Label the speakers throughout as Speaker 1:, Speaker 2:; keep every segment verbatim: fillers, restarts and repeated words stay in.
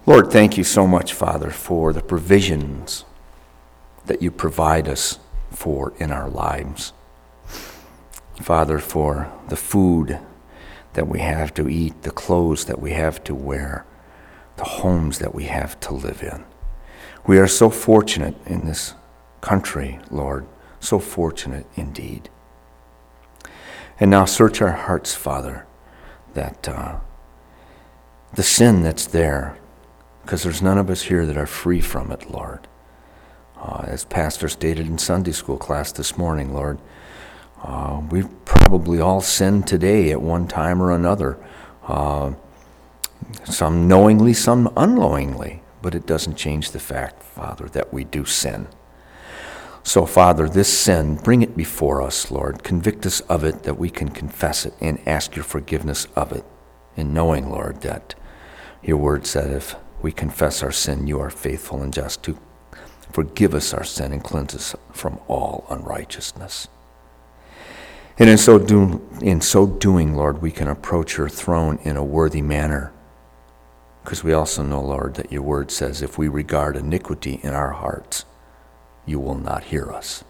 Speaker 1: Lord, thank you so much, Father, for the provisions that you provide us for in our lives. Father, for the food that we have to eat, the clothes that we have to wear, the homes that we have to live in. We are so fortunate in this country, Lord, so fortunate indeed. And now search our hearts, Father, that uh, the sin that's there, because there's none of us here that are free from it, Lord. Uh, as Pastor stated in Sunday school class this morning, Lord, uh, we've probably all sinned today at one time or another. Uh, some knowingly, some unknowingly, but it doesn't change the fact, Father, that we do sin. So, Father, this sin, bring it before us, Lord. Convict us of it, that we can confess it and ask your forgiveness of it. And knowing, Lord, that your word said if we confess our sin, you are faithful and just to forgive us our sin and cleanse us from all unrighteousness. And in so, do, in so doing, Lord, we can approach your throne in a worthy manner. Because we also know, Lord, that your word says if we regard iniquity in our hearts, you will not hear us.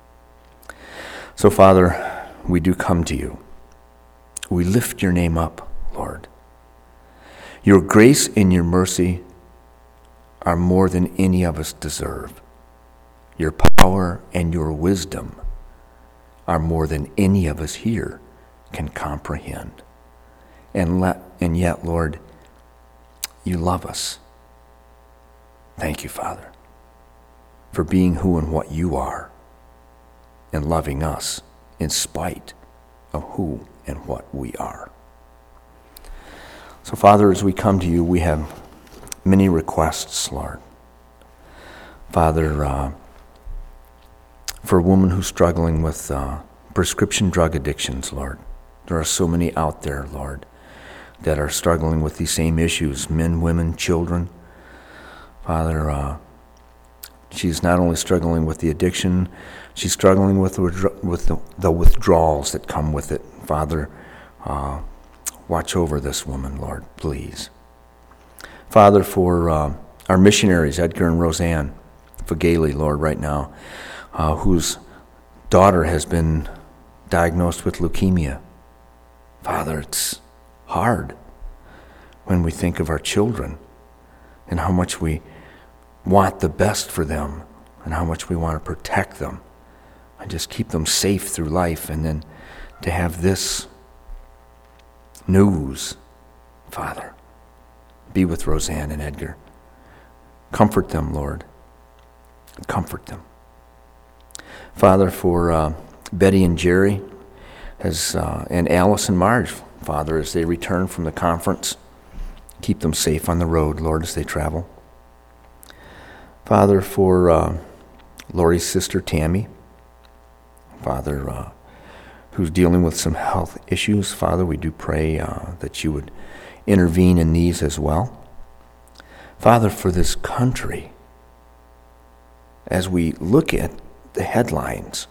Speaker 1: So, Father, we do come to you. We lift your name up, Lord. Your grace and your mercy are more than any of us deserve. Your power and your wisdom are more than any of us here can comprehend. And, let, and yet, Lord, you love us. Thank you, Father, for being who and what you are and loving us in spite of who and what we are. So, Father, as we come to you, we have many requests, Lord. Father, uh, for a woman who's struggling with uh, prescription drug addictions, Lord, there are so many out there, Lord, that are struggling with these same issues, men, women, children. Father, uh, she's not only struggling with the addiction, she's struggling with, with the, the withdrawals that come with it. Father, uh, watch over this woman, Lord, please. Father, for uh, our missionaries, Edgar and Roseanne Fagale, Lord, right now, uh, whose daughter has been diagnosed with leukemia. Father, it's hard when we think of our children and how much we want the best for them and how much we want to protect them and just keep them safe through life, and then to have this news. Father, be with Roseanne and Edgar. Comfort them, Lord. Comfort them. Father, for uh, Betty and Jerry as uh, and Alice and Marge, Father, as they return from the conference, keep them safe on the road, Lord, as they travel. Father, for uh, Lori's sister Tammy, Father, uh, who's dealing with some health issues, Father, we do pray uh, that you would intervene in these as well. Father, for this country, as we look at the headlines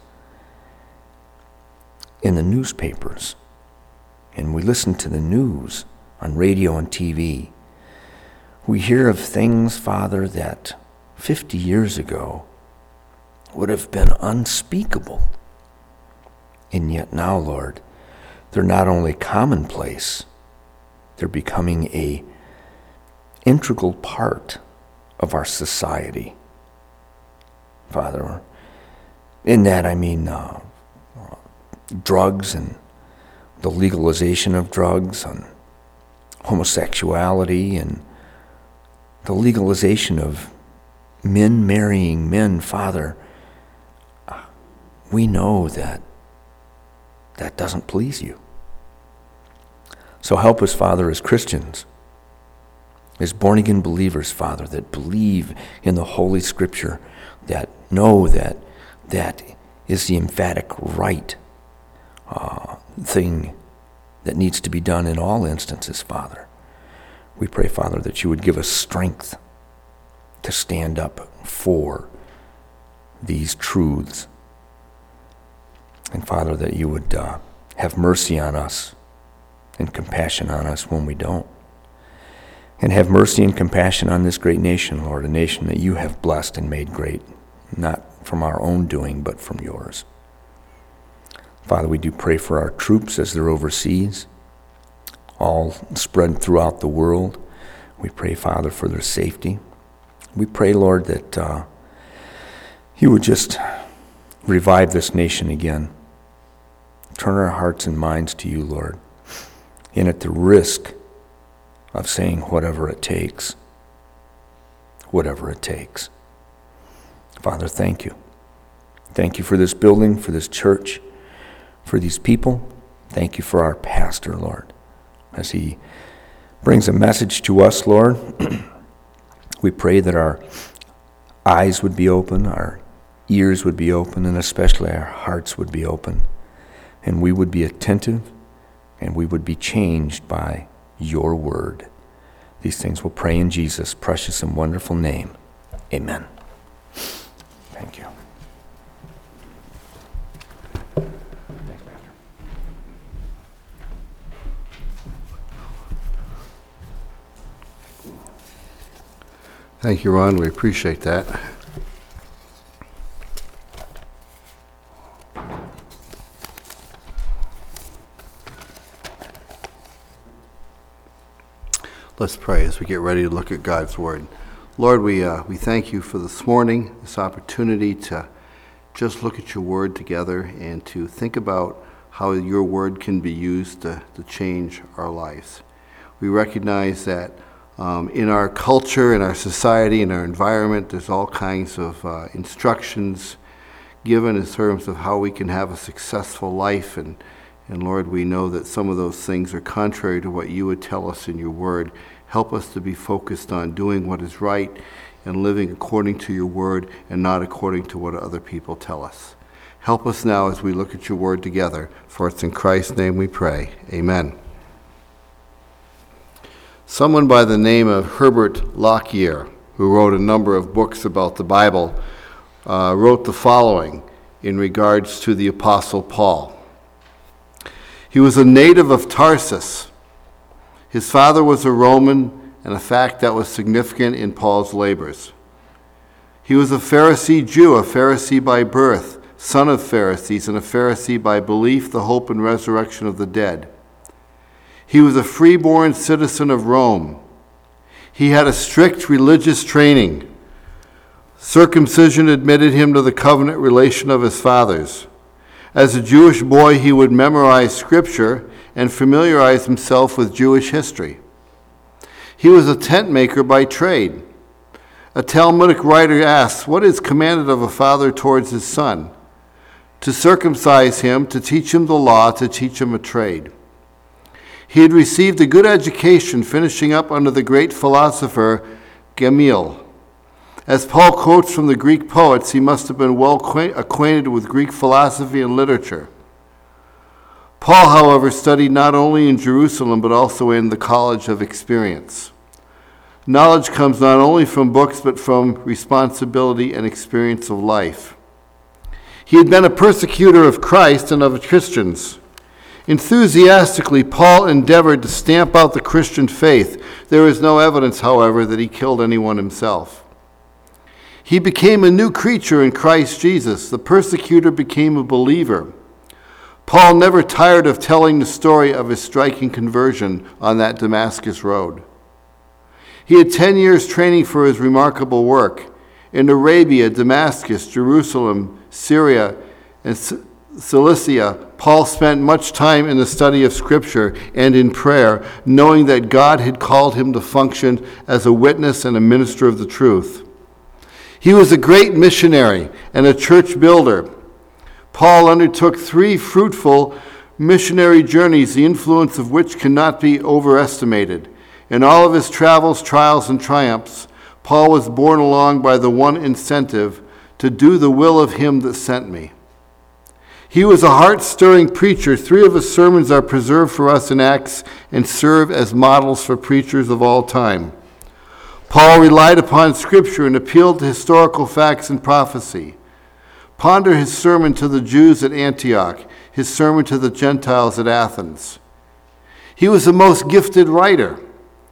Speaker 1: in the newspapers, and we listen to the news on radio and T V, we hear of things, Father, that fifty years ago would have been unspeakable. And yet now, Lord, they're not only commonplace, they're becoming a integral part of our society. Father, in that I mean uh, uh, drugs and the legalization of drugs, and homosexuality, and the legalization of men marrying men. Father, uh, we know that that doesn't please you. So help us, Father, as Christians, as born-again believers, Father, that believe in the Holy Scripture, that know that that is the emphatic right uh, thing that needs to be done in all instances, Father. We pray, Father, that you would give us strength to stand up for these truths. And, Father, that you would uh, have mercy on us and compassion on us when we don't. And have mercy and compassion on this great nation, Lord, a nation that you have blessed and made great, not from our own doing, but from yours. Father, we do pray for our troops as they're overseas, all spread throughout the world. We pray, Father, for their safety. We pray, Lord, that uh, you would just revive this nation again. Turn our hearts and minds to you, Lord, and at the risk of saying whatever it takes, whatever it takes. Father, thank you. Thank you for this building, for this church, for these people. Thank you for our pastor, Lord, as he brings a message to us, Lord. We pray that our eyes would be open, our ears would be open, and especially our hearts would be open, and we would be attentive, and we would be changed by your word. These things we'll pray in Jesus' precious and wonderful name. Amen. Thank you. Thanks, Pastor.
Speaker 2: Thank you, Ron. We appreciate that. Let's pray as we get ready to look at God's Word. Lord, we uh, we thank you for this morning, this opportunity to just look at your Word together and to think about how your Word can be used to, to change our lives. We recognize that um, in our culture, in our society, in our environment, there's all kinds of uh, instructions given in terms of how we can have a successful life. And, and Lord, we know that some of those things are contrary to what you would tell us in your Word. Help us to be focused on doing what is right and living according to your word and not according to what other people tell us. Help us now as we look at your word together, for it's in Christ's name we pray. Amen. Someone by the name of Herbert Lockyer, who wrote a number of books about the Bible, uh, wrote the following in regards to the Apostle Paul. He was a native of Tarsus. His father was a Roman, and a fact that was significant in Paul's labors. He was a Pharisee Jew, a Pharisee by birth, son of Pharisees, and a Pharisee by belief, the hope and resurrection of the dead. He was a freeborn citizen of Rome. He had a strict religious training. Circumcision admitted him to the covenant relation of his fathers. As a Jewish boy, he would memorize Scripture and familiarize himself with Jewish history. He was a tent maker by trade. A Talmudic writer asks, what is commanded of a father towards his son? To circumcise him, to teach him the law, to teach him a trade. He had received a good education, finishing up under the great philosopher Gamaliel. As Paul quotes from the Greek poets, he must have been well acquainted with Greek philosophy and literature. Paul, however, studied not only in Jerusalem, but also in the College of Experience. Knowledge comes not only from books, but from responsibility and experience of life. He had been a persecutor of Christ and of Christians. Enthusiastically, Paul endeavored to stamp out the Christian faith. There is no evidence, however, that he killed anyone himself. He became a new creature in Christ Jesus. The persecutor became a believer. Paul never tired of telling the story of his striking conversion on that Damascus road. He had ten years training for his remarkable work. In Arabia, Damascus, Jerusalem, Syria, and Cilicia, Paul spent much time in the study of Scripture and in prayer, knowing that God had called him to function as a witness and a minister of the truth. He was a great missionary and a church builder. Paul undertook three fruitful missionary journeys, the influence of which cannot be overestimated. In all of his travels, trials, and triumphs, Paul was borne along by the one incentive, to do the will of him that sent me. He was a heart-stirring preacher. Three of his sermons are preserved for us in Acts and serve as models for preachers of all time. Paul relied upon Scripture and appealed to historical facts and prophecy. Ponder his sermon to the Jews at Antioch, his sermon to the Gentiles at Athens. He was a most gifted writer.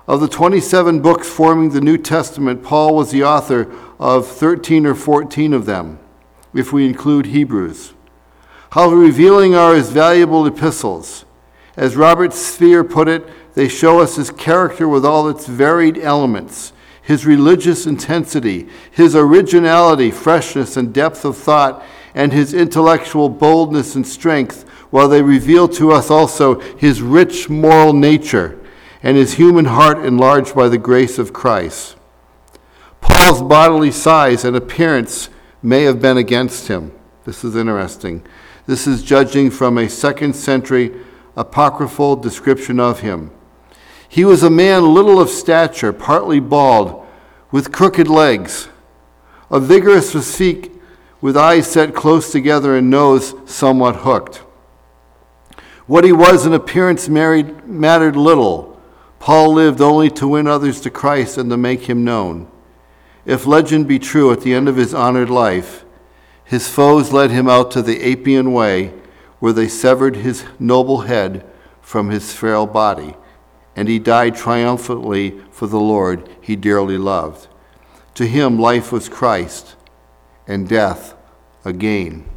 Speaker 2: Of the twenty-seven books forming the New Testament, Paul was the author of thirteen or fourteen of them, if we include Hebrews. How revealing are his valuable epistles. As Robert Speer put it, they show us his character with all its varied elements, his religious intensity, his originality, freshness, and depth of thought, and his intellectual boldness and strength, while they reveal to us also his rich moral nature and his human heart enlarged by the grace of Christ. Paul's bodily size and appearance may have been against him. This is interesting. This is judging from a second century apocryphal description of him. He was a man little of stature, partly bald, with crooked legs, a vigorous physique with eyes set close together and nose somewhat hooked. What he was in appearance married, mattered little. Paul lived only to win others to Christ and to make him known. If legend be true, at the end of his honored life, his foes led him out to the Appian Way, where they severed his noble head from his frail body, and he died triumphantly for the Lord he dearly loved. To him life was Christ, and death a gain.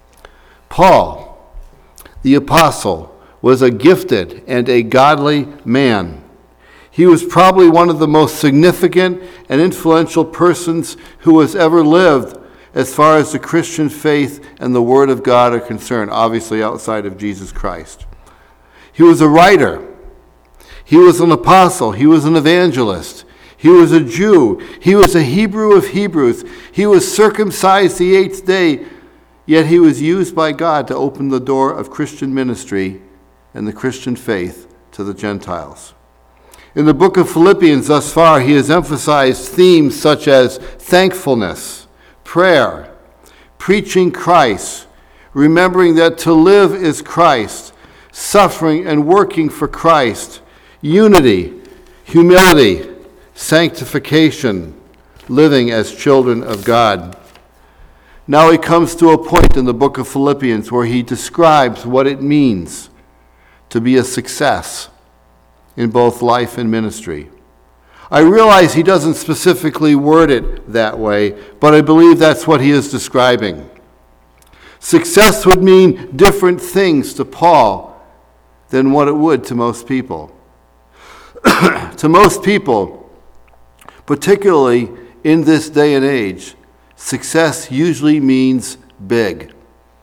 Speaker 2: Paul, the apostle, was a gifted and a godly man. He was probably one of the most significant and influential persons who has ever lived as far as the Christian faith and the Word of God are concerned, obviously outside of Jesus Christ. He was a writer. He was an apostle. He was an evangelist. He was a Jew. He was a Hebrew of Hebrews. He was circumcised the eighth day, yet he was used by God to open the door of Christian ministry and the Christian faith to the Gentiles. In the book of Philippians thus far, he has emphasized themes such as thankfulness, prayer, preaching Christ, remembering that to live is Christ, suffering and working for Christ, unity, humility, sanctification, living as children of God. Now he comes to a point in the book of Philippians where he describes what it means to be a success in both life and ministry. I realize he doesn't specifically word it that way, but I believe that's what he is describing. Success would mean different things to Paul than what it would to most people. To most people, particularly in this day and age, success usually means big.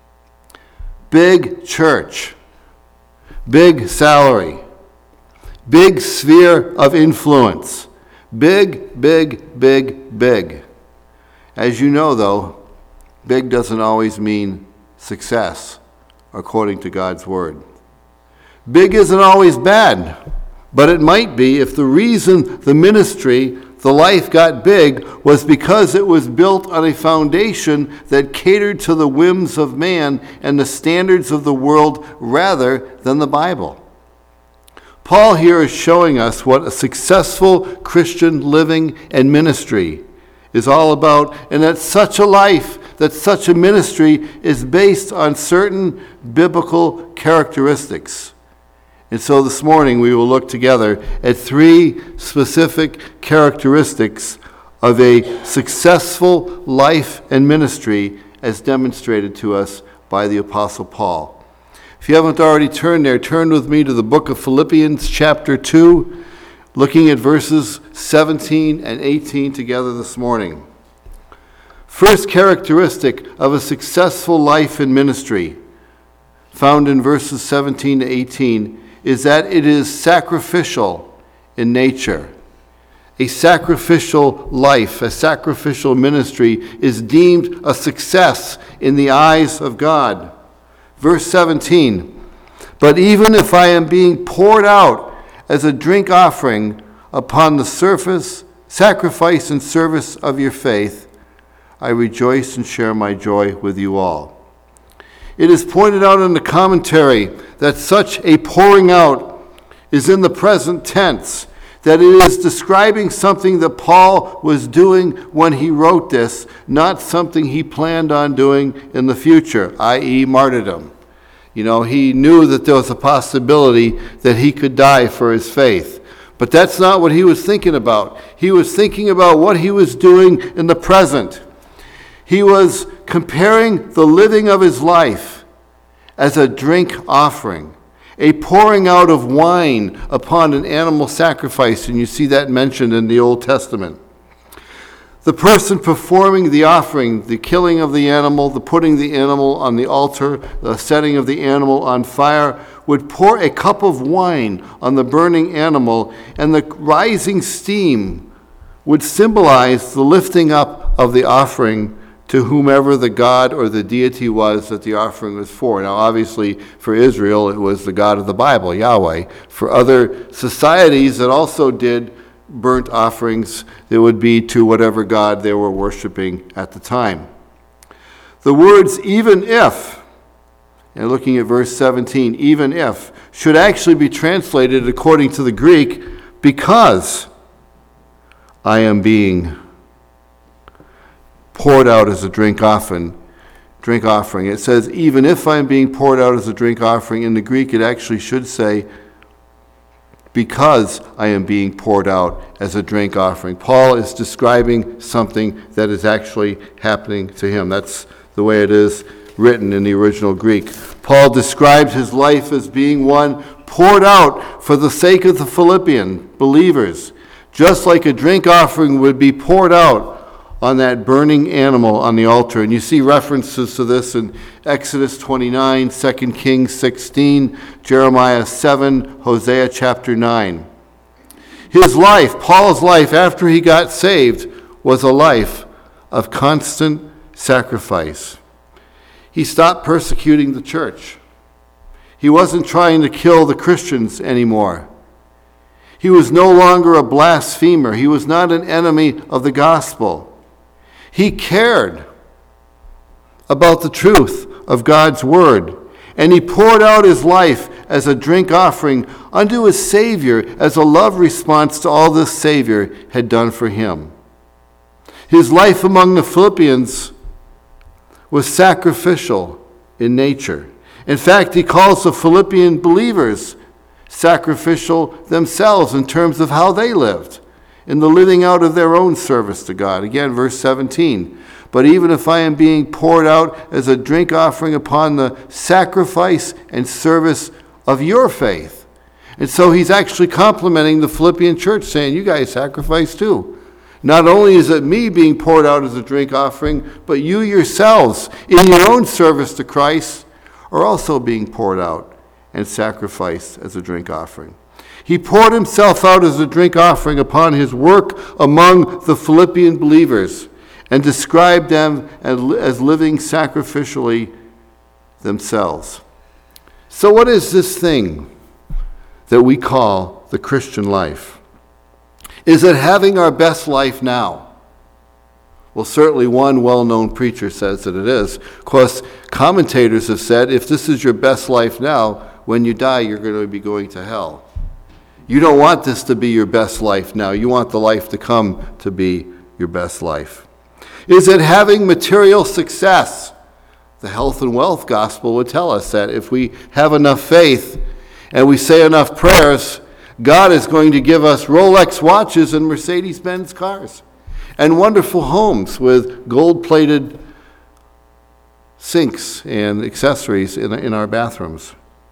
Speaker 2: Big church, big salary, big sphere of influence. Big, big, big, big. As you know, though, big doesn't always mean success, according to God's Word. Big isn't always bad, but it might be if the reason the ministry, the life got big was because it was built on a foundation that catered to the whims of man and the standards of the world rather than the Bible. Paul here is showing us what a successful Christian living and ministry is all about, and that such a life, that such a ministry is based on certain biblical characteristics. And so this morning we will look together at three specific characteristics of a successful life and ministry as demonstrated to us by the Apostle Paul. If you haven't already turned there, turn with me to the book of Philippians chapter two, looking at verses seventeen and eighteen together this morning. First characteristic of a successful life in ministry, found in verses seventeen to eighteen, is that it is sacrificial in nature. A sacrificial life, a sacrificial ministry is deemed a success in the eyes of God. Verse seventeen, but even if I am being poured out as a drink offering upon the surface, sacrifice and service of your faith, I rejoice and share my joy with you all. It is pointed out in the commentary that such a pouring out is in the present tense, that it is describing something that Paul was doing when he wrote this, not something he planned on doing in the future, that is martyrdom. You know, he knew that there was a possibility that he could die for his faith. But that's not what he was thinking about. He was thinking about what he was doing in the present. He was comparing the living of his life as a drink offering, a pouring out of wine upon an animal sacrifice, and you see that mentioned in the Old Testament. The person performing the offering, the killing of the animal, the putting the animal on the altar, the setting of the animal on fire, would pour a cup of wine on the burning animal, and the rising steam would symbolize the lifting up of the offering to whomever the god or the deity was that the offering was for. Now, obviously, for Israel, it was the God of the Bible, Yahweh. For other societies that also did burnt offerings, it would be to whatever god they were worshiping at the time. The words, even if, and looking at verse seventeen, even if, should actually be translated according to the Greek, because I am being poured out as a drink offering. Drink offering. It says, even if I'm being poured out as a drink offering. In the Greek, it actually should say, because I am being poured out as a drink offering. Paul is describing something that is actually happening to him. That's the way it is written in the original Greek. Paul describes his life as being one poured out for the sake of the Philippian believers, just like a drink offering would be poured out on that burning animal on the altar. And you see references to this in Exodus twenty-nine, Second Kings sixteen, Jeremiah seven, Hosea chapter nine. His life, Paul's life after he got saved, was a life of constant sacrifice. He stopped persecuting the church. He wasn't trying to kill the Christians anymore. He was no longer a blasphemer. He was not an enemy of the gospel. He cared about the truth of God's word, and he poured out his life as a drink offering unto his Savior as a love response to all this Savior had done for him. His life among the Philippians was sacrificial in nature. In fact, he calls the Philippian believers sacrificial themselves in terms of how they lived, in the living out of their own service to God. Again, verse seventeen. But even if I am being poured out as a drink offering upon the sacrifice and service of your faith. And so he's actually complimenting the Philippian church, saying, you guys sacrifice too. Not only is it me being poured out as a drink offering, but you yourselves, in your own service to Christ, are also being poured out and sacrificed as a drink offering. He poured himself out as a drink offering upon his work among the Philippian believers and described them as living sacrificially themselves. So what is this thing that we call the Christian life? Is it having our best life now? Well, certainly one well-known preacher says that it is. Of course, commentators have said if this is your best life now, when you die, you're going to be going to hell. You don't want this to be your best life now. You want the life to come to be your best life. Is it having material success? The health and wealth gospel would tell us that if we have enough faith and we say enough prayers, God is going to give us Rolex watches and Mercedes-Benz cars and wonderful homes with gold-plated sinks and accessories in, in our bathrooms.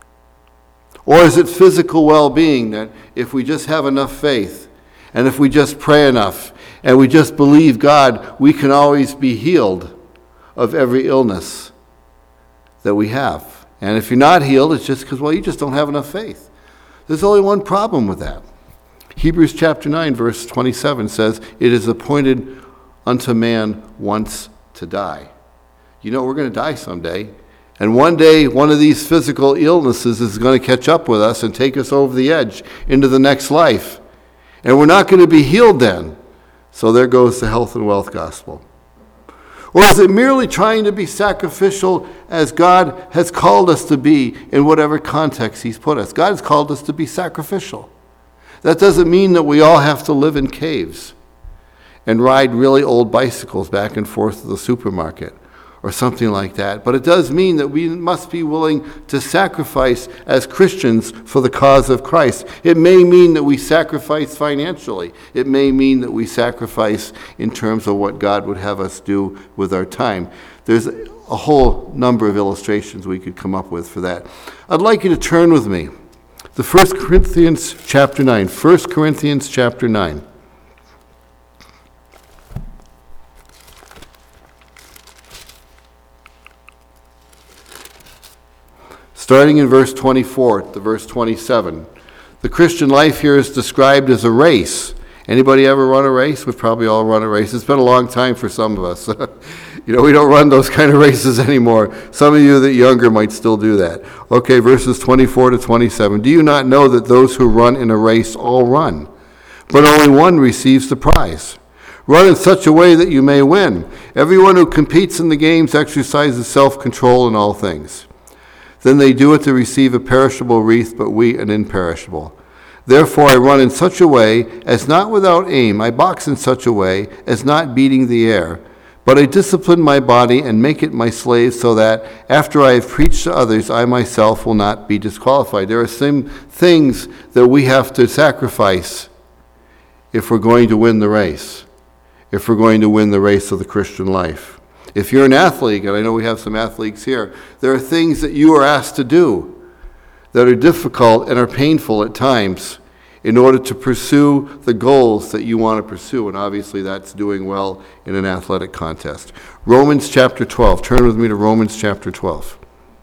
Speaker 2: Or is it physical well-being that if we just have enough faith and if we just pray enough and we just believe God, we can always be healed of every illness that we have. And if you're not healed, it's just because, well, you just don't have enough faith. There's only one problem with that. Hebrews chapter nine, verse twenty-seven says, it is appointed unto man once to die. You know, we're going to die someday. And one day, one of these physical illnesses is going to catch up with us and take us over the edge into the next life. And we're not going to be healed then. So there goes the health and wealth gospel. Or is it merely trying to be sacrificial as God has called us to be in whatever context he's put us? God has called us to be sacrificial. That doesn't mean that we all have to live in caves and ride really old bicycles back and forth to the supermarket, or something like that. But it does mean that we must be willing to sacrifice as Christians for the cause of Christ. It may mean that we sacrifice financially. It may mean that we sacrifice in terms of what God would have us do with our time. There's a whole number of illustrations we could come up with for that. I'd like you to turn with me to First Corinthians chapter nine. First Corinthians chapter nine. Starting in verse twenty-four to verse twenty-seven. The Christian life here is described as a race. Anybody ever run a race? We've probably all run a race. It's been a long time for some of us. You know, we don't run those kind of races anymore. Some of you that are younger might still do that. Okay, verses twenty-four to twenty-seven. Do you not know that those who run in a race all run, but only one receives the prize? Run in such a way that you may win. Everyone who competes in the games exercises self-control in all things. Then they do it to receive a perishable wreath, but we an imperishable. Therefore I run in such a way as not without aim. I box in such a way as not beating the air. But I discipline my body and make it my slave, so that after I have preached to others, I myself will not be disqualified. There are some things that we have to sacrifice if we're going to win the race, if we're going to win the race of the Christian life. If you're an athlete, and I know we have some athletes here, there are things that you are asked to do that are difficult and are painful at times in order to pursue the goals that you want to pursue. And obviously that's doing well in an athletic contest. Romans chapter twelve. Turn with me to Romans chapter twelve.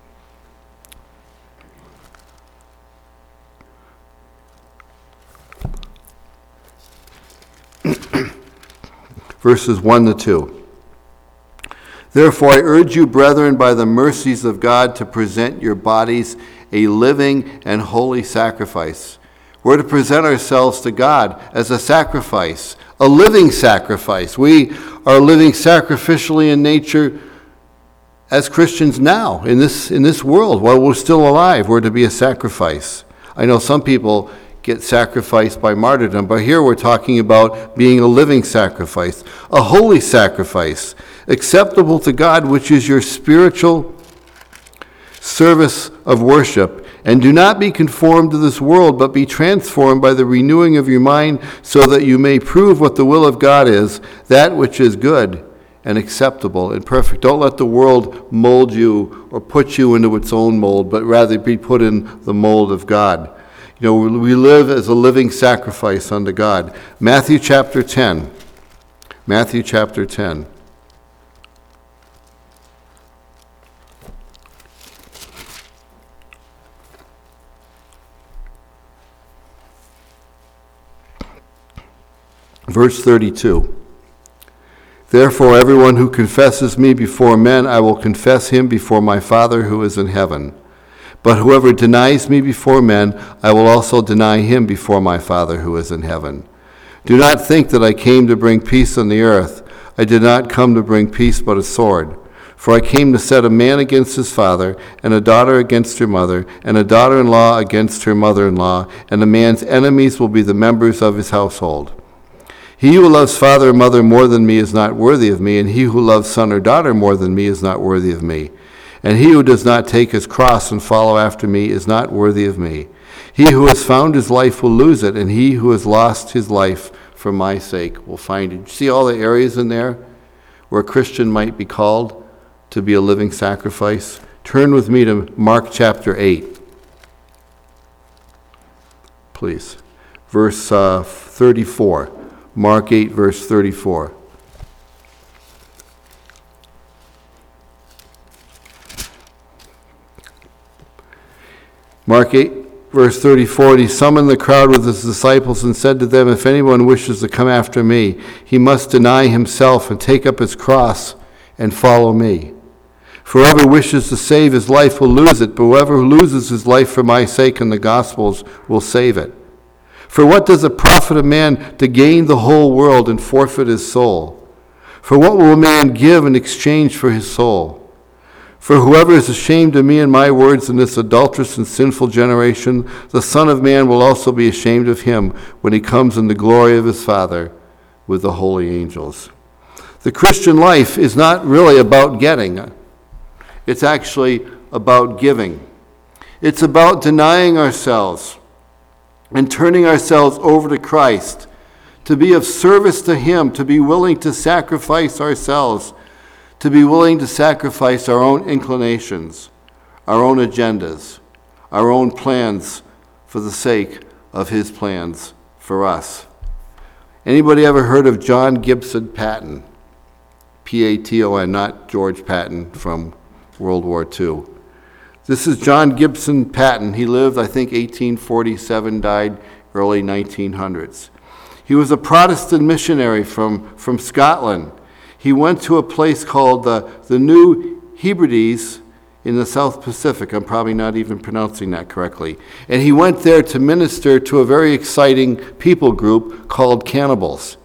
Speaker 2: Verses one to two. Therefore I urge you, brethren, by the mercies of God, to present your bodies a living and holy sacrifice. We're to present ourselves to God as a sacrifice, a living sacrifice. We are living sacrificially in nature as Christians now, in this, in this world. While we're still alive, we're to be a sacrifice. I know some people get sacrificed by martyrdom, but here we're talking about being a living sacrifice, a holy sacrifice, acceptable to God, which is your spiritual service of worship. And do not be conformed to this world, but be transformed by the renewing of your mind, so that you may prove what the will of God is, that which is good and acceptable and perfect. Don't let the world mold you or put you into its own mold, but rather be put in the mold of God. You know, we live as a living sacrifice unto God. Matthew chapter ten. Matthew chapter ten. Verse thirty-two. Therefore everyone who confesses me before men, I will confess him before my Father who is in heaven. But whoever denies me before men, I will also deny him before my Father who is in heaven. Do not think that I came to bring peace on the earth. I did not come to bring peace but a sword. For I came to set a man against his father, and a daughter against her mother, and a daughter-in-law against her mother-in-law, and a man's enemies will be the members of his household. He who loves father or mother more than me is not worthy of me, and he who loves son or daughter more than me is not worthy of me. And he who does not take his cross and follow after me is not worthy of me. He who has found his life will lose it, and he who has lost his life for my sake will find it. See all the areas in there where a Christian might be called to be a living sacrifice? Turn with me to Mark chapter eight, please. Verse uh, thirty-four. Mark eight, verse thirty-four. Mark eight, verse thirty-four, and he summoned the crowd with his disciples and said to them, if anyone wishes to come after me, he must deny himself and take up his cross and follow me. For whoever wishes to save his life will lose it, but whoever loses his life for my sake and the gospel's will save it. For what does it profit a man to gain the whole world and forfeit his soul? For what will a man give in exchange for his soul? For whoever is ashamed of me and my words in this adulterous and sinful generation, the Son of Man will also be ashamed of him when he comes in the glory of his Father with the holy angels. The Christian life is not really about getting. It's actually about giving. It's about denying ourselves and turning ourselves over to Christ, to be of service to Him, to be willing to sacrifice ourselves, to be willing to sacrifice our own inclinations, our own agendas, our own plans for the sake of His plans for us. Anybody ever heard of John Gibson Patton? P A T O N, not George Patton from World War Two. This is John Gibson Patton. He lived, I think, eighteen forty-seven, died early nineteen hundreds. He was a Protestant missionary from, from Scotland. He went to a place called the, the New Hebrides in the South Pacific. I'm probably not even pronouncing that correctly. And he went there to minister to a very exciting people group called cannibals.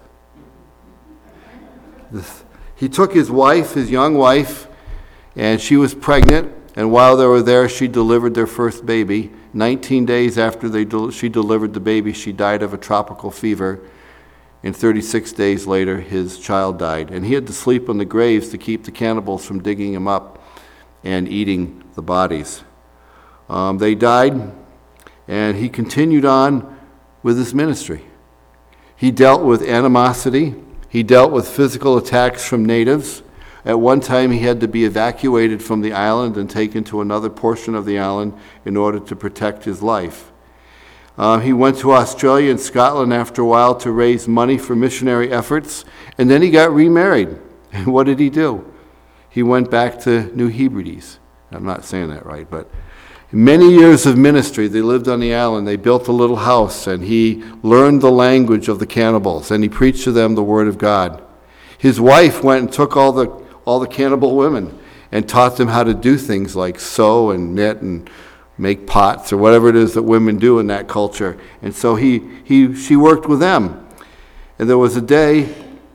Speaker 2: This, he took his wife, his young wife, and she was pregnant. And while they were there, she delivered their first baby. nineteen days after they del- she delivered the baby, she died of a tropical fever. And thirty-six days later, his child died. And he had to sleep on the graves to keep the cannibals from digging him up and eating the bodies. Um, they died, and he continued on with his ministry. He dealt with animosity. He dealt with physical attacks from natives. At one time, he had to be evacuated from the island and taken to another portion of the island in order to protect his life. Uh, he went to Australia and Scotland after a while to raise money for missionary efforts, and then he got remarried. And what did he do? He went back to New Hebrides. I'm not saying that right, but many years of ministry. They lived on the island. They built a little house, and he learned the language of the cannibals, and he preached to them the Word of God. His wife went and took all the all the cannibal women and taught them how to do things like sew and knit and make pots or whatever it is that women do in that culture. And so he, he she worked with them. And there was a day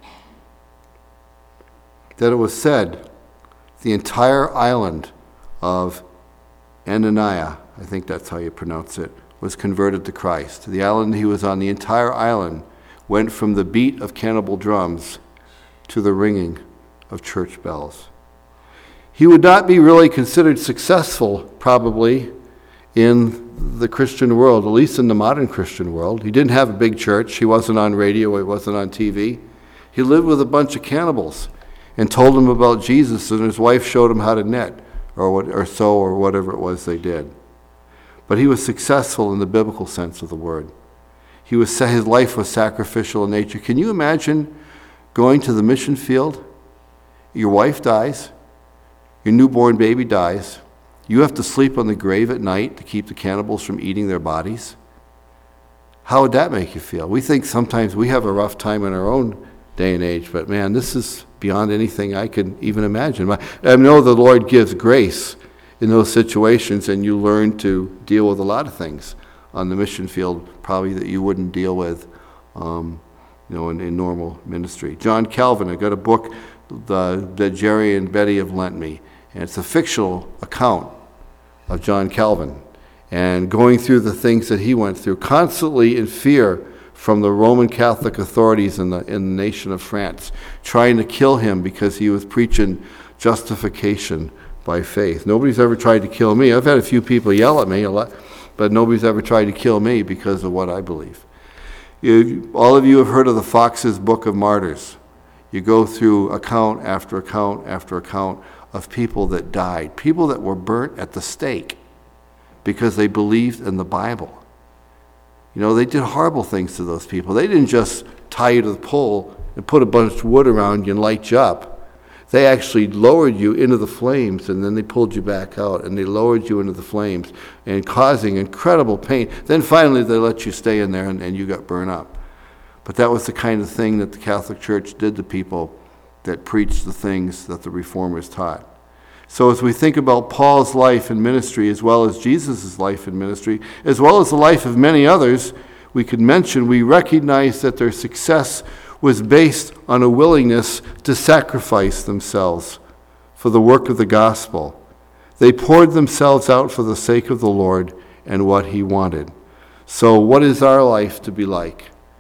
Speaker 2: that it was said the entire island of Anania, I think that's how you pronounce it, was converted to Christ. The island he was on, the entire island, went from the beat of cannibal drums to the ringing of church bells. He would not be really considered successful, probably, in the Christian world, at least in the modern Christian world. He didn't have a big church. He wasn't on radio. He wasn't on T V. He lived with a bunch of cannibals and told them about Jesus, and his wife showed him how to knit or what, or sew or whatever it was they did. But he was successful in the biblical sense of the word. He was his life was sacrificial in nature. Can you imagine going to the mission field? Your wife dies, your newborn baby dies, you have to sleep on the grave at night to keep the cannibals from eating their bodies. How would that make you feel? We think sometimes we have a rough time in our own day and age, but man, this is beyond anything I could even imagine. I know the Lord gives grace in those situations, and you learn to deal with a lot of things on the mission field probably that you wouldn't deal with um, you know, in, in normal ministry. John Calvin, I got a book The, that Jerry and Betty have lent me. And it's a fictional account of John Calvin and going through the things that he went through, constantly in fear from the Roman Catholic authorities in the, in the nation of France, trying to kill him because he was preaching justification by faith. Nobody's ever tried to kill me. I've had a few people yell at me a lot, but nobody's ever tried to kill me because of what I believe. You, all of you have heard of the Fox's Book of Martyrs. You go through account after account after account of people that died, people that were burnt at the stake because they believed in the Bible. You know, they did horrible things to those people. They didn't just tie you to the pole and put a bunch of wood around you and light you up. They actually lowered you into the flames, and then they pulled you back out, and they lowered you into the flames, and causing incredible pain. Then finally they let you stay in there, and, and you got burned up. But that was the kind of thing that the Catholic Church did to people that preached the things that the Reformers taught. So as we think about Paul's life and ministry, as well as Jesus' life and ministry, as well as the life of many others, we could mention, we recognize that their success was based on a willingness to sacrifice themselves for the work of the gospel. They poured themselves out for the sake of the Lord and what he wanted. So what is our life to be like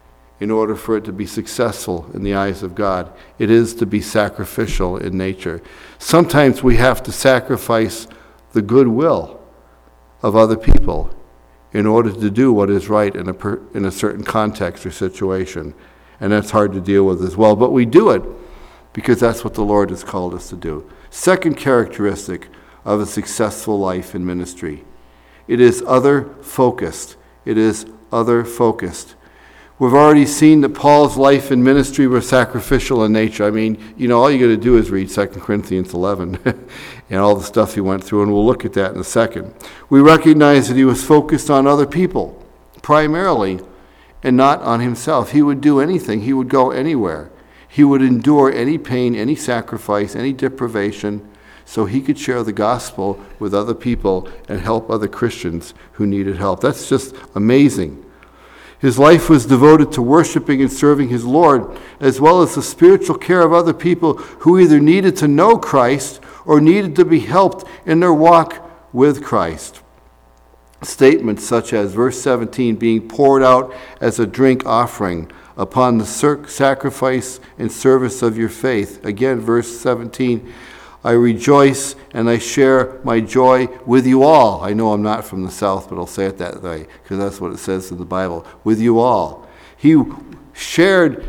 Speaker 2: in order for it to be successful in the eyes of God. It is to be sacrificial in nature. Sometimes we have to sacrifice the goodwill of other people in order to do what is right in a, per, in a certain context or situation. And that's hard to deal with as well. But we do it because that's what the Lord has called us to do. Second characteristic of a successful life in ministry: it is other-focused. It is other-focused. We've already seen that Paul's life and ministry were sacrificial in nature. I mean, you know, all you got to do is read Second Corinthians eleven and all the stuff he went through, and we'll look at that in a second. We recognize that he was focused on other people, primarily, and not on himself. He would do anything. He would go anywhere. He would endure any pain, any sacrifice, any deprivation, so he could share the gospel with other people and help other Christians who needed help. That's just amazing. His life was devoted to worshiping and serving his Lord, as well as the spiritual care of other people who either needed to know Christ or needed to be helped in their walk with Christ. Statements such as verse seventeen, being poured out as a drink offering upon the sacrifice and service of your faith. Again, verse seventeen, I rejoice and I share my joy with you all. I know I'm not from the South, but I'll say it that way because that's what it says in the Bible. With you all. He shared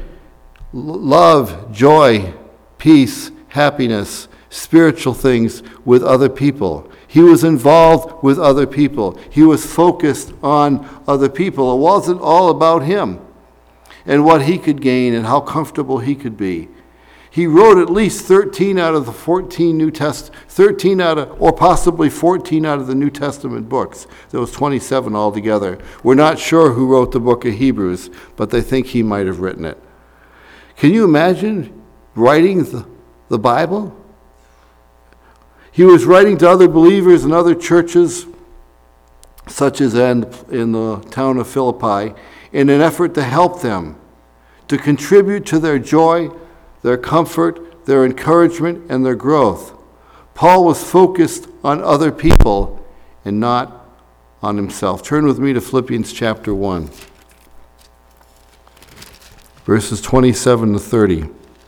Speaker 2: love, joy, peace, happiness, spiritual things with other people. He was involved with other people. He was focused on other people. It wasn't all about him and what he could gain and how comfortable he could be. He wrote at least thirteen out of the fourteen New Test, thirteen out of, or possibly fourteen out of the New Testament books. There was twenty-seven altogether. We're not sure who wrote the book of Hebrews, but they think he might have written it. Can you imagine writing the, the Bible? He was writing to other believers in other churches, such as in, in the town of Philippi, in an effort to help them, to contribute to their joy, their comfort, their encouragement, and their growth. Paul was focused on other people and not on himself. Turn with me to Philippians chapter one, verses twenty-seven to thirty.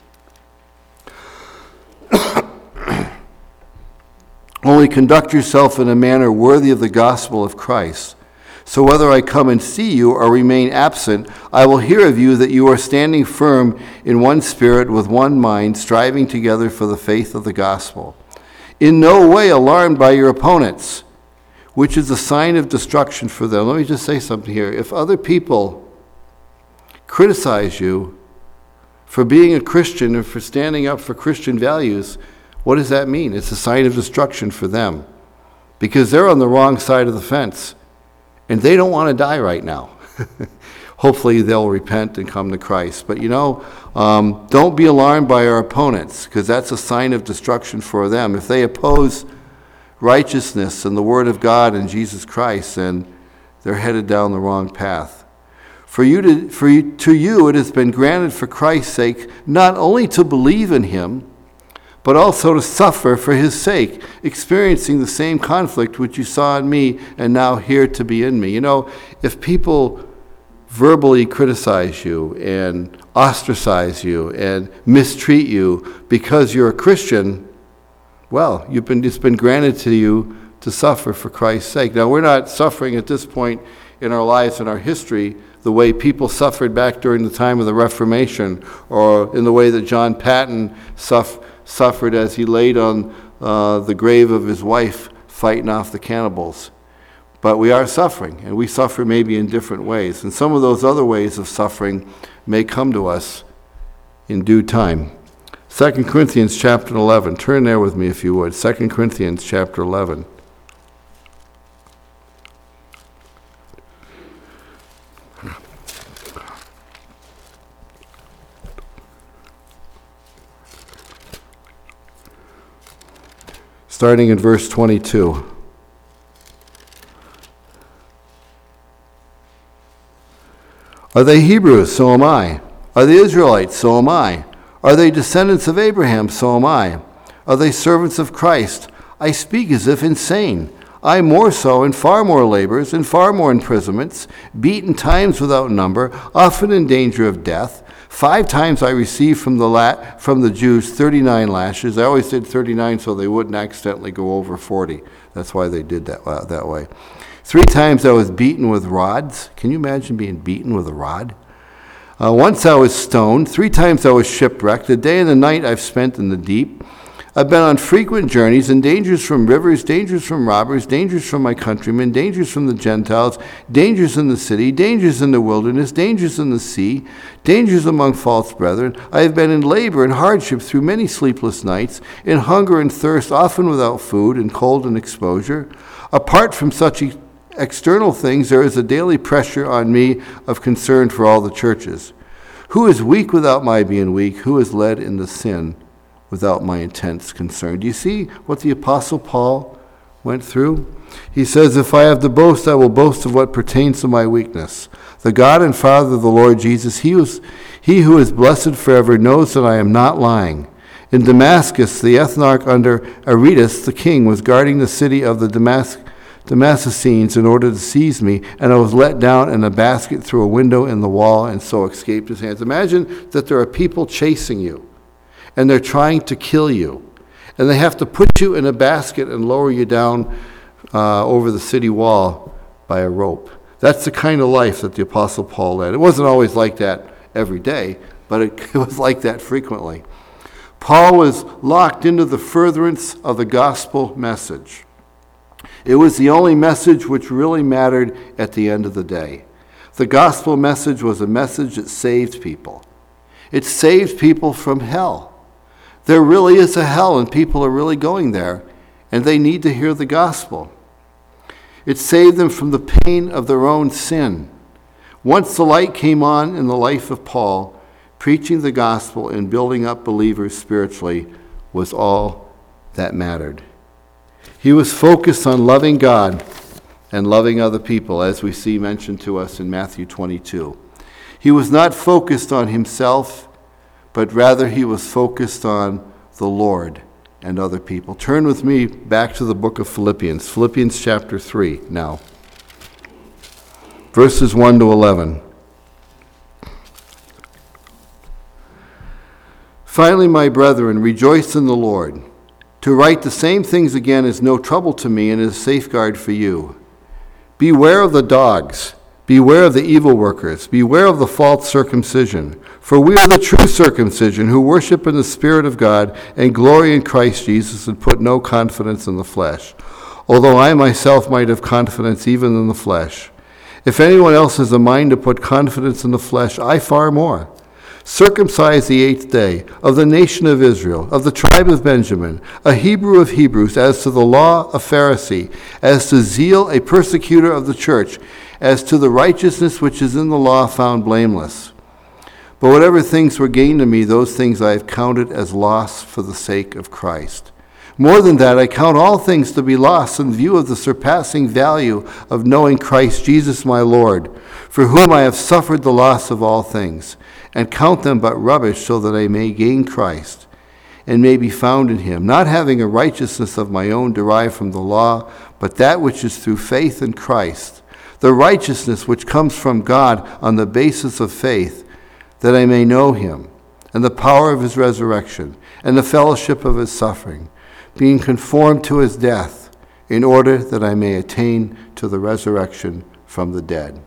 Speaker 2: Only conduct yourself in a manner worthy of the gospel of Christ. So whether I come and see you or remain absent, I will hear of you that you are standing firm in one spirit with one mind, striving together for the faith of the gospel. In no way alarmed by your opponents, which is a sign of destruction for them. Let me just say something here. If other people criticize you for being a Christian and for standing up for Christian values, what does that mean? It's a sign of destruction for them because they're on the wrong side of the fence. And they don't want to die right now. Hopefully they'll repent and come to Christ. But you know, um, don't be alarmed by our opponents, because that's a sign of destruction for them. If they oppose righteousness and the Word of God and Jesus Christ, then they're headed down the wrong path. For you to, for you, to you it has been granted for Christ's sake not only to believe in him, but also to suffer for his sake, experiencing the same conflict which you saw in me and now hear to be in me. You know, if people verbally criticize you and ostracize you and mistreat you because you're a Christian, well, you've been, it's been granted to you to suffer for Christ's sake. Now, we're not suffering at this point in our lives, in our history, the way people suffered back during the time of the Reformation, or in the way that John Patton suffered suffered as he laid on uh, the grave of his wife fighting off the cannibals. But we are suffering, and we suffer maybe in different ways. And some of those other ways of suffering may come to us in due time. Second Corinthians chapter eleven. Turn there with me if you would. Second Corinthians chapter eleven. Starting in verse twenty-two. Are they Hebrews? So am I. Are they Israelites? So am I. Are they descendants of Abraham? So am I. Are they servants of Christ? I speak as if insane. I more so, in far more labors, in far more imprisonments, beaten times without number, often in danger of death. Five times I received from the la- from the Jews thirty-nine lashes. I always did thirty-nine so they wouldn't accidentally go over forty. That's why they did that uh, that way. Three times I was beaten with rods. Can you imagine being beaten with a rod? Uh, once I was stoned. Three times I was shipwrecked. The day and the night I've spent in the deep. I've been on frequent journeys, and dangers from rivers, dangers from robbers, dangers from my countrymen, dangers from the Gentiles, dangers in the city, dangers in the wilderness, dangers in the sea, dangers among false brethren. I have been in labor and hardship through many sleepless nights, in hunger and thirst, often without food, in cold and exposure. Apart from such e- external things, there is a daily pressure on me of concern for all the churches. Who is weak without my being weak? Who is led into sin without my intense concern? Do you see what the Apostle Paul went through? He says, if I have to boast, I will boast of what pertains to my weakness. The God and Father of the Lord Jesus, he, was, he who is blessed forever, knows that I am not lying. In Damascus, the ethnarch under Aretas, the king, was guarding the city of the Damascus Damascenes in order to seize me, and I was let down in a basket through a window in the wall and so escaped his hands. Imagine that there are people chasing you, and they're trying to kill you, and they have to put you in a basket and lower you down uh, over the city wall by a rope. That's the kind of life that the Apostle Paul led. It wasn't always like that every day, but it, it was like that frequently. Paul was locked into the furtherance of the gospel message. It was the only message which really mattered at the end of the day. The gospel message was a message that saved people. It saved people from hell. There really is a hell, and people are really going there, and they need to hear the gospel. It saved them from the pain of their own sin. Once the light came on in the life of Paul, preaching the gospel and building up believers spiritually was all that mattered. He was focused on loving God and loving other people, as we see mentioned to us in Matthew twenty-two. He was not focused on himself, but rather he was focused on the Lord and other people. Turn with me back to the book of Philippians, Philippians chapter three now, verses one to eleven. Finally, my brethren, rejoice in the Lord. To write the same things again is no trouble to me and is a safeguard for you. Beware of the dogs. Beware of the evil workers. Beware of the false circumcision. For we are the true circumcision who worship in the Spirit of God and glory in Christ Jesus and put no confidence in the flesh, although I myself might have confidence even in the flesh. If anyone else has a mind to put confidence in the flesh, I far more. Circumcised the eighth day, of the nation of Israel, of the tribe of Benjamin, a Hebrew of Hebrews, as to the law a Pharisee, as to zeal a persecutor of the church, as to the righteousness which is in the law found blameless. But whatever things were gained to me, those things I have counted as loss for the sake of Christ. More than that, I count all things to be lost in view of the surpassing value of knowing Christ Jesus my Lord, for whom I have suffered the loss of all things, and count them but rubbish, so that I may gain Christ, and may be found in him, not having a righteousness of my own derived from the law, but that which is through faith in Christ, the righteousness which comes from God on the basis of faith, that I may know him, and the power of his resurrection, and the fellowship of his suffering, being conformed to his death, in order that I may attain to the resurrection from the dead.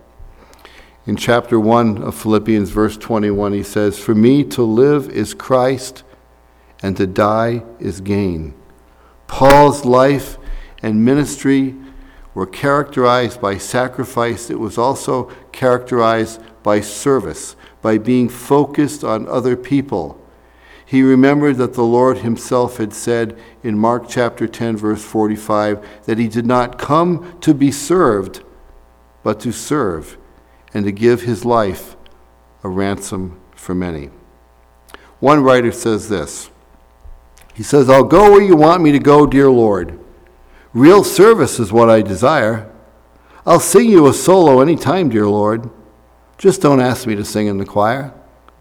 Speaker 2: In chapter one of Philippians, verse twenty-one, he says, for me to live is Christ, and to die is gain. Paul's life and ministry were characterized by sacrifice. It was also characterized by service, by being focused on other people. He remembered that the Lord himself had said in Mark chapter ten, verse forty-five, that he did not come to be served, but to serve, and to give his life a ransom for many. One writer says this. He says, I'll go where you want me to go, dear Lord. Real service is what I desire. I'll sing you a solo any time, dear Lord. Just don't ask me to sing in the choir.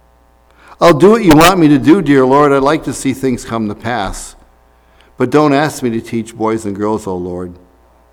Speaker 2: I'll do what you want me to do, dear Lord. I'd like to see things come to pass. But don't ask me to teach boys and girls, O Lord.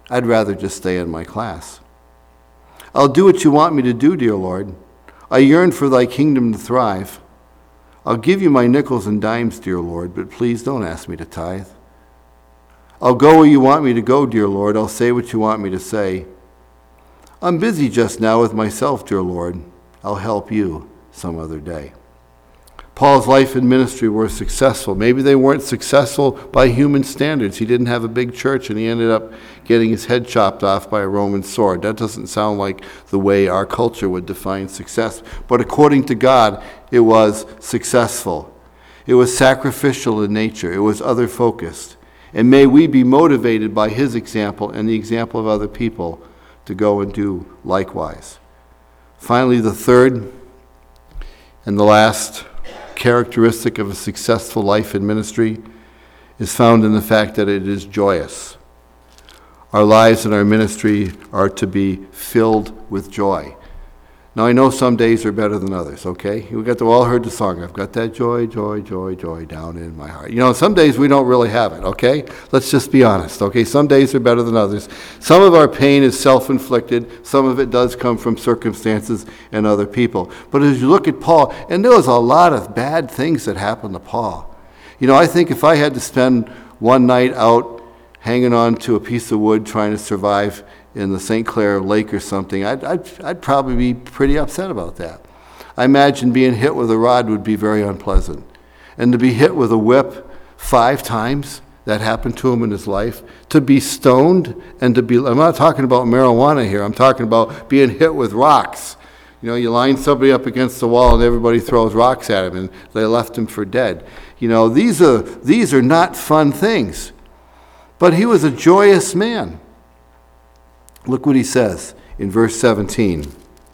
Speaker 2: I'd rather just stay in my class. I'll do what you want me to do, dear Lord. I yearn for thy kingdom to thrive. I'll give you my nickels and dimes, dear Lord, but please don't ask me to tithe. I'll go where you want me to go, dear Lord. I'll say what you want me to say. I'm busy just now with myself, dear Lord. I'll help you some other day. Paul's life and ministry were successful. Maybe they weren't successful by human standards. He didn't have a big church and he ended up getting his head chopped off by a Roman sword. That doesn't sound like the way our culture would define success. But according to God, it was successful. It was sacrificial in nature. It was other-focused. And may we be motivated by his example and the example of other people to go and do likewise. Finally, the third and the last characteristic of a successful life in ministry is found in the fact that it is joyous. Our lives and our ministry are to be filled with joy. Now, I know some days are better than others, okay? We got to all heard the song, I've got that joy, joy, joy, joy down in my heart. You know, some days we don't really have it, okay? Let's just be honest, okay? Some days are better than others. Some of our pain is self-inflicted. Some of it does come from circumstances and other people. But as you look at Paul, and there was a lot of bad things that happened to Paul. You know, I think if I had to spend one night out hanging on to a piece of wood trying to survive in the Saint Clair Lake or something, I'd, I'd, I'd probably be pretty upset about that. I imagine being hit with a rod would be very unpleasant. And to be hit with a whip five times, that happened to him in his life, to be stoned and to be, I'm not talking about marijuana here, I'm talking about being hit with rocks. You know, you line somebody up against the wall and everybody throws rocks at him and they left him for dead. You know, these are, these are not fun things. But he was a joyous man. Look what he says in verse seventeen.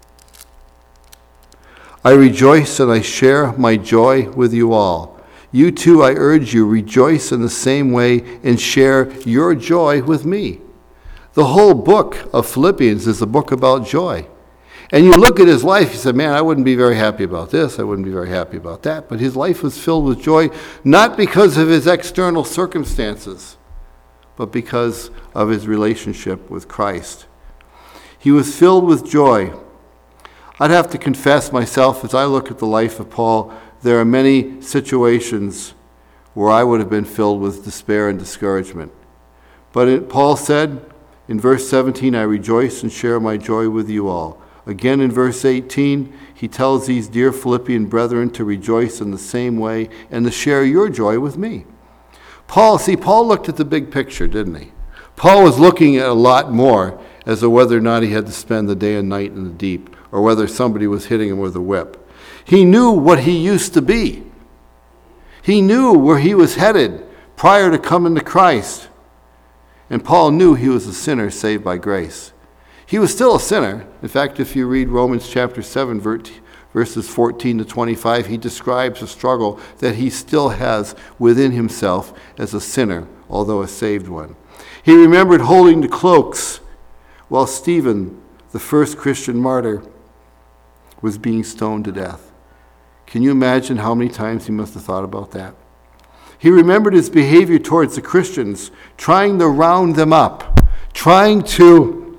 Speaker 2: I rejoice and I share my joy with you all. You too, I urge you, rejoice in the same way and share your joy with me. The whole book of Philippians is a book about joy. And you look at his life, you say, man, I wouldn't be very happy about this, I wouldn't be very happy about that. But his life was filled with joy, not because of his external circumstances, but because of his relationship with Christ. He was filled with joy. I'd have to confess myself, as I look at the life of Paul, there are many situations where I would have been filled with despair and discouragement. But it, Paul said in verse seventeen, I rejoice and share my joy with you all. Again in verse eighteen, he tells these dear Philippian brethren to rejoice in the same way and to share your joy with me. Paul, see, Paul looked at the big picture, didn't he? Paul was looking at a lot more as to whether or not he had to spend the day and night in the deep, or whether somebody was hitting him with a whip. He knew what he used to be. He knew where he was headed prior to coming to Christ. And Paul knew he was a sinner saved by grace. He was still a sinner. In fact, if you read Romans chapter seven, verses fourteen to twenty-five, he describes a struggle that he still has within himself as a sinner, although a saved one. He remembered holding the cloaks while Stephen, the first Christian martyr, was being stoned to death. Can you imagine how many times he must have thought about that? He remembered his behavior towards the Christians, trying to round them up, trying to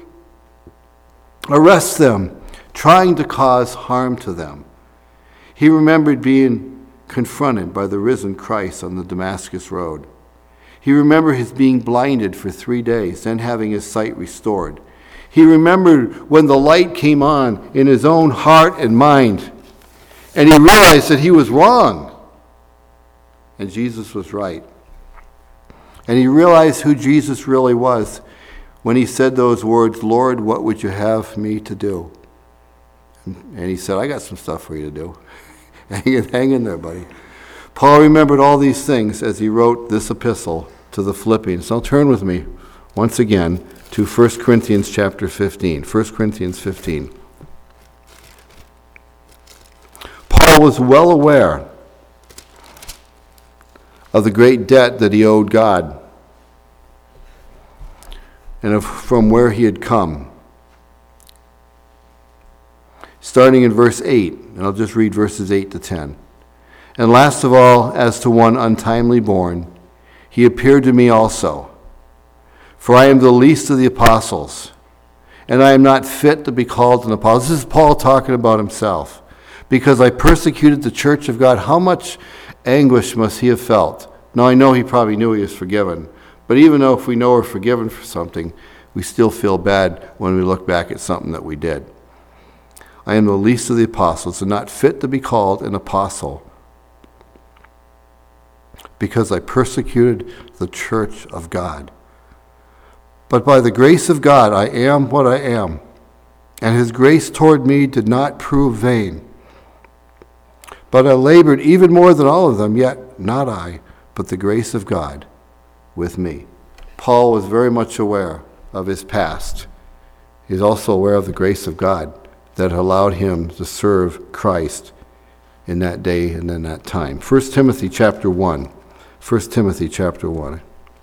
Speaker 2: arrest them, trying to cause harm to them. He remembered being confronted by the risen Christ on the Damascus road. He remembered his being blinded for three days, then having his sight restored. He remembered when the light came on in his own heart and mind, and he realized that he was wrong, and Jesus was right. And he realized who Jesus really was when he said those words, Lord, what would you have me to do? And he said, I got some stuff for you to do. hang, hang in there, buddy. Paul remembered all these things as he wrote this epistle to the Philippians. Now turn with me once again to First Corinthians chapter fifteen. First Corinthians fifteen. Paul was well aware of the great debt that he owed God and of from where he had come. Starting in verse eight, and I'll just read verses eight to ten. And last of all, as to one untimely born, he appeared to me also. For I am the least of the apostles, and I am not fit to be called an apostle. This is Paul talking about himself. Because I persecuted the church of God, how much anguish must he have felt? Now, I know he probably knew he was forgiven, but even though if we know we're forgiven for something, we still feel bad when we look back at something that we did. I am the least of the apostles and not fit to be called an apostle because I persecuted the church of God. But by the grace of God, I am what I am, and his grace toward me did not prove vain. But I labored even more than all of them, yet not I, but the grace of God with me. Paul was very much aware of his past. He's also aware of the grace of God that allowed him to serve Christ in that day and in that time. First Timothy chapter one. First Timothy chapter one.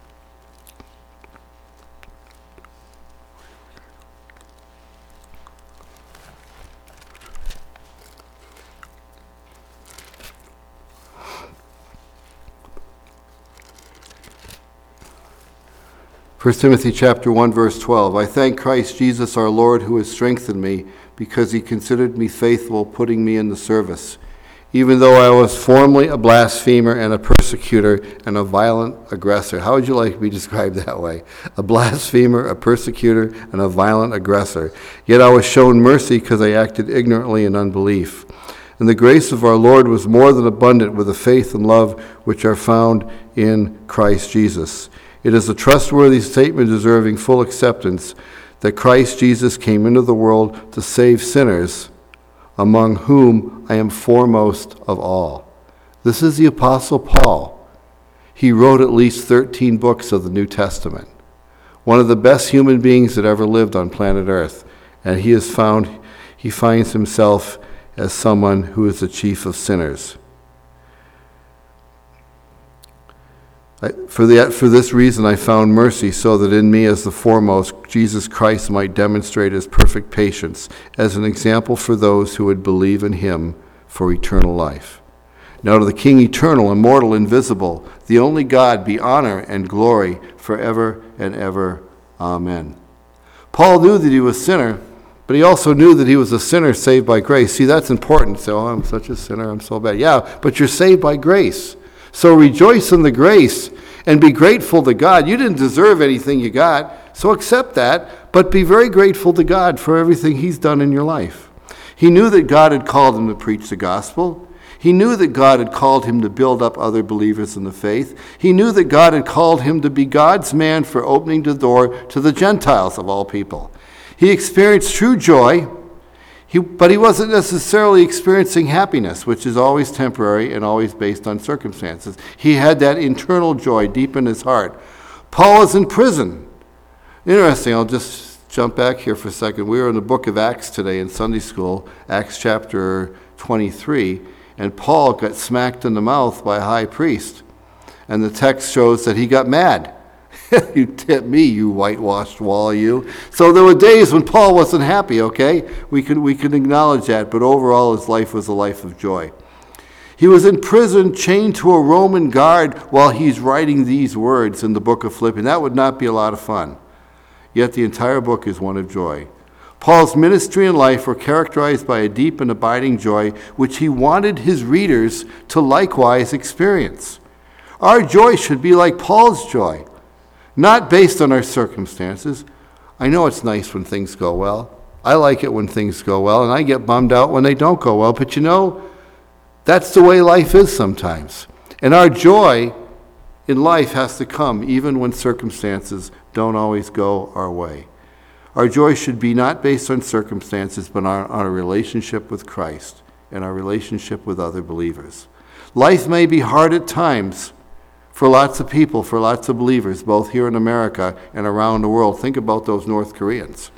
Speaker 2: First Timothy chapter one, verse twelve. I thank Christ Jesus our Lord, who has strengthened me, because he considered me faithful, putting me in the service, even though I was formerly a blasphemer and a persecutor and a violent aggressor. How would you like to be described that way? A blasphemer, a persecutor, and a violent aggressor. Yet I was shown mercy because I acted ignorantly in unbelief. And the grace of our Lord was more than abundant with the faith and love which are found in Christ Jesus. It is a trustworthy statement deserving full acceptance that Christ Jesus came into the world to save sinners, among whom I am foremost of all. This is the Apostle Paul. He wrote at least thirteen books of the New Testament. One of the best human beings that ever lived on planet Earth. And he has found, he finds himself as someone who is the chief of sinners. I, for, the, for this reason I found mercy, so that in me as the foremost, Jesus Christ might demonstrate his perfect patience as an example for those who would believe in him for eternal life. Now to the King eternal, immortal, invisible, the only God, be honor and glory forever and ever. Amen. Paul knew that he was a sinner, but he also knew that he was a sinner saved by grace. See, that's important. So, oh, I'm such a sinner, I'm so bad. Yeah, but you're saved by grace. So rejoice in the grace and be grateful to God. You didn't deserve anything you got, so accept that, but be very grateful to God for everything he's done in your life. He knew that God had called him to preach the gospel. He knew that God had called him to build up other believers in the faith. He knew that God had called him to be God's man for opening the door to the Gentiles of all people. He experienced true joy. He, but he wasn't necessarily experiencing happiness, which is always temporary and always based on circumstances. He had that internal joy deep in his heart. Paul is in prison. Interesting, I'll just jump back here for a second. We were in the book of Acts today in Sunday school, Acts chapter twenty-three, and Paul got smacked in the mouth by a high priest. And the text shows that he got mad. You tip me, you whitewashed wall, you. So there were days when Paul wasn't happy, okay? We can, we can acknowledge that, but overall his life was a life of joy. He was in prison, chained to a Roman guard while he's writing these words in the book of Philippians. That would not be a lot of fun. Yet the entire book is one of joy. Paul's ministry and life were characterized by a deep and abiding joy, which he wanted his readers to likewise experience. Our joy should be like Paul's joy. Not based on our circumstances. I know it's nice when things go well. I like it when things go well, and I get bummed out when they don't go well. But you know, that's the way life is sometimes. And our joy in life has to come even when circumstances don't always go our way. Our joy should be not based on circumstances, but on our relationship with Christ and our relationship with other believers. Life may be hard at times, for lots of people, for lots of believers, both here in America and around the world. Think about those North Koreans.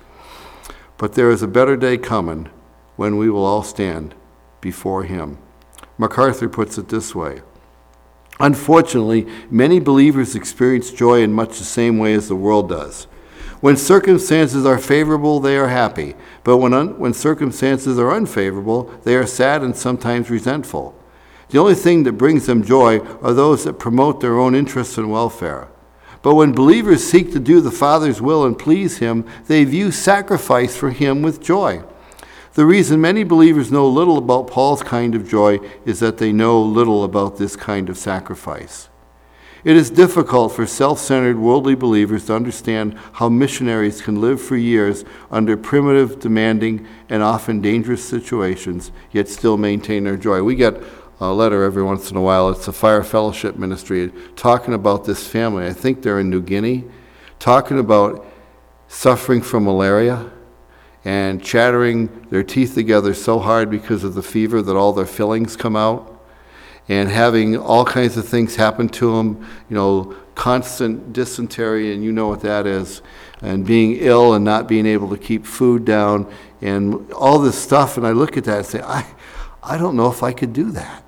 Speaker 2: But there is a better day coming when we will all stand before him. MacArthur puts it this way. Unfortunately, many believers experience joy in much the same way as the world does. When circumstances are favorable, they are happy. But when, un- when circumstances are unfavorable, they are sad and sometimes resentful. The only thing that brings them joy are those that promote their own interests and welfare. But when believers seek to do the Father's will and please Him, they view sacrifice for Him with joy. The reason many believers know little about Paul's kind of joy is that they know little about this kind of sacrifice. It is difficult for self-centered worldly believers to understand how missionaries can live for years under primitive, demanding, and often dangerous situations, yet still maintain their joy. We get a letter every once in a while. It's the Fire Fellowship Ministry talking about this family. I think they're in New Guinea, talking about suffering from malaria and chattering their teeth together so hard because of the fever that all their fillings come out, and having all kinds of things happen to them, you know, constant dysentery, and you know what that is, and being ill and not being able to keep food down, and all this stuff. And I look at that and say, I, I don't know if I could do that.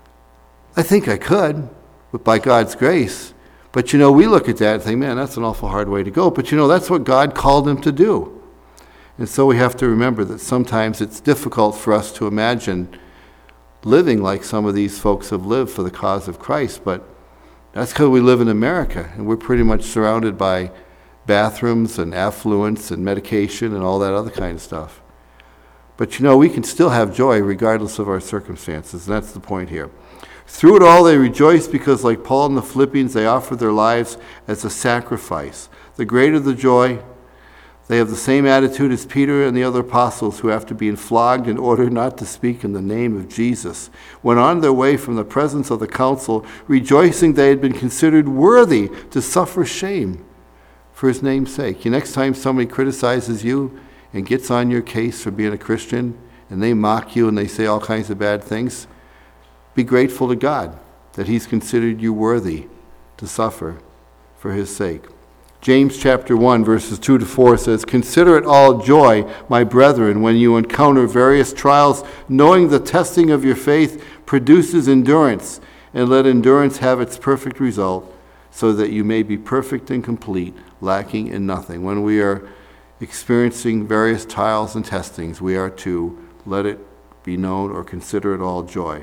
Speaker 2: I think I could, but by God's grace. But, you know, we look at that and think, man, that's an awful hard way to go. But, you know, that's what God called him to do. And so we have to remember that sometimes it's difficult for us to imagine living like some of these folks have lived for the cause of Christ. But that's because we live in America, and we're pretty much surrounded by bathrooms and affluence and medication and all that other kind of stuff. But, you know, we can still have joy regardless of our circumstances, and that's the point here. Through it all, they rejoice because, like Paul and the Philippians, they offer their lives as a sacrifice. The greater the joy, they have the same attitude as Peter and the other apostles who, after being flogged in order not to speak in the name of Jesus, went on their way from the presence of the council, rejoicing they had been considered worthy to suffer shame for his name's sake. You, next time somebody criticizes you and gets on your case for being a Christian, and they mock you and they say all kinds of bad things, be grateful to God that he's considered you worthy to suffer for his sake. James chapter one, verses two to four says, "Consider it all joy, my brethren, when you encounter various trials, knowing the testing of your faith produces endurance, and let endurance have its perfect result, so that you may be perfect and complete, lacking in nothing." When we are experiencing various trials and testings, we are to let it be known or consider it all joy.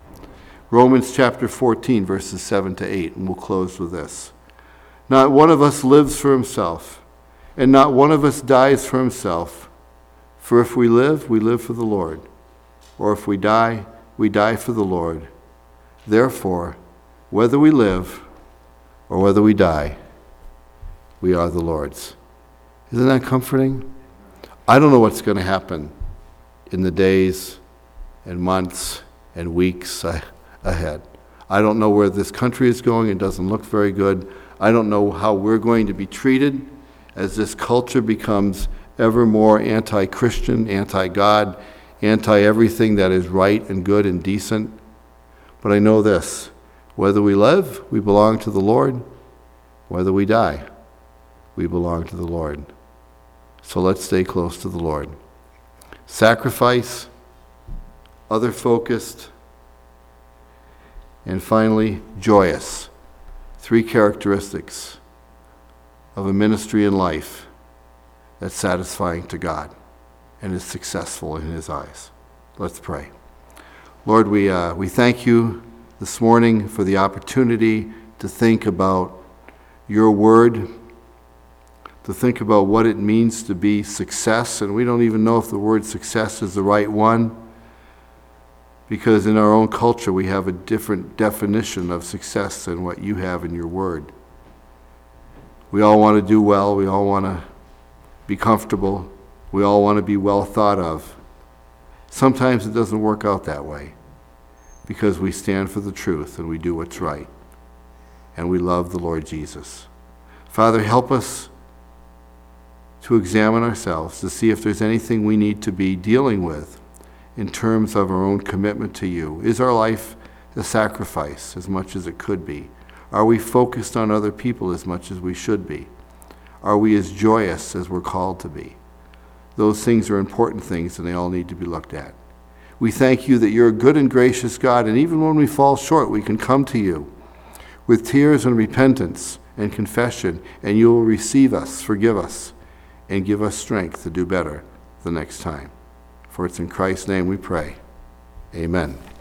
Speaker 2: Romans chapter fourteen, verses seven to eight, and we'll close with this. "Not one of us lives for himself, and not one of us dies for himself. For if we live, we live for the Lord. Or if we die, we die for the Lord. Therefore, whether we live or whether we die, we are the Lord's." Isn't that comforting? I don't know what's going to happen in the days and months and weeks ahead. I don't know where this country is going. It doesn't look very good. I don't know how we're going to be treated as this culture becomes ever more anti-Christian, anti-God, anti-everything that is right and good and decent. But I know this: whether we live, we belong to the Lord. Whether we die, we belong to the Lord. So let's stay close to the Lord. Sacrifice, other-focused, and finally, joyous. Three characteristics of a ministry in life that's satisfying to God and is successful in his eyes. Let's pray. Lord, we, uh, we thank you this morning for the opportunity to think about your word, to think about what it means to be success. And we don't even know if the word success is the right one, because in our own culture we have a different definition of success than what you have in your word. We all want to do well. We all want to be comfortable. We all want to be well thought of. Sometimes it doesn't work out that way, because we stand for the truth and we do what's right. And we love the Lord Jesus. Father, help us to examine ourselves to see if there's anything we need to be dealing with in terms of our own commitment to you. Is our life a sacrifice as much as it could be? Are we focused on other people as much as we should be? Are we as joyous as we're called to be? Those things are important things, and they all need to be looked at. We thank you that you're a good and gracious God, and even when we fall short, we can come to you with tears and repentance and confession, and you will receive us, forgive us, and give us strength to do better the next time. For it's in Christ's name we pray. Amen.